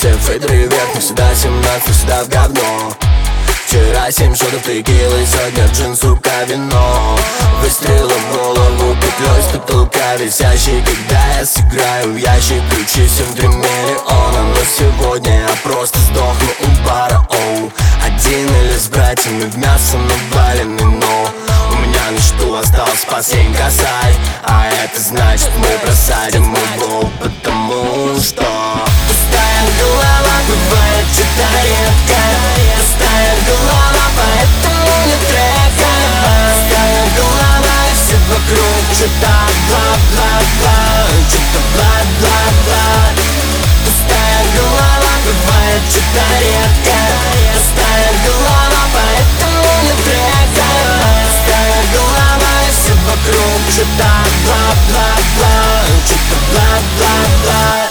все фейдеры вверх, не всегда 17, всегда в говно. Вчера 7 шотов текилы, сегодня джин, сука, вино. Выстрелы в голову, петлей с потолка висящий. Когда я сыграю в ящик, ключи 7-3 миллиона. Но сегодня я просто сдохну у бара, оу. Один или с братьями в мясо наваленный, но у меня на что осталось последний косарь. А это значит, мы просадим его, потому что пустая голова бывает что-то редко. Пустая голова, поэтому не трека. Пустая голова, и все вокруг что-то бла-бла-бла, что-то бла-бла-бла. Пустая голова бывает что-то редко. Пустая голова, поэтому не трека. Пустая голова, и все вокруг что-то бла-бла-бла, что-то бла-бла-бла.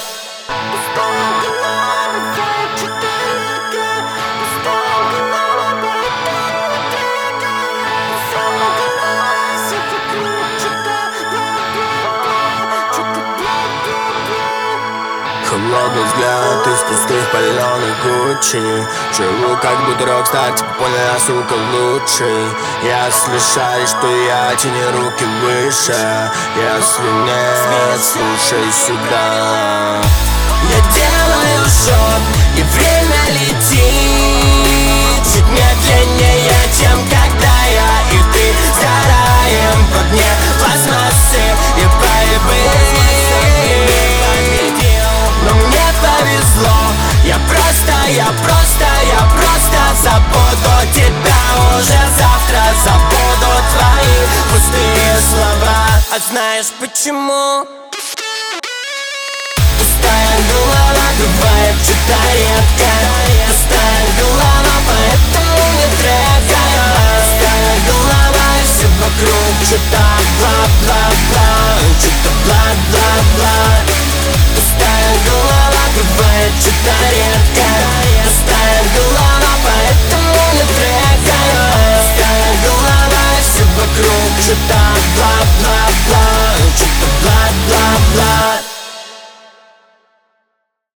Холодный взгляд из пустых паленых Гуччи. Живу как будто рокстар, типа поняла, сука, лучший. Если шаришь, что я тяни руки выше. Если нет, слушай сюда. Я делаю шаг, и время летит чуть медленнее, чем когда я и ты сгораем в огне пластмассы и борьбы. Но мне повезло, я просто забуду тебя уже завтра, забуду твои пустые слова. А знаешь почему? Пустая голова бывает что-то редко. Пустая голова, поэтому не трека. Пустая голова, и все вокруг что-то бла-бла-бла, что-то бла-бла-бла. Пустая голова бывает что-то редко. Пустая голова, поэтому не трека. Пустая голова, и все вокруг что-то бла-бла-бла, что-то бла-бла-бла.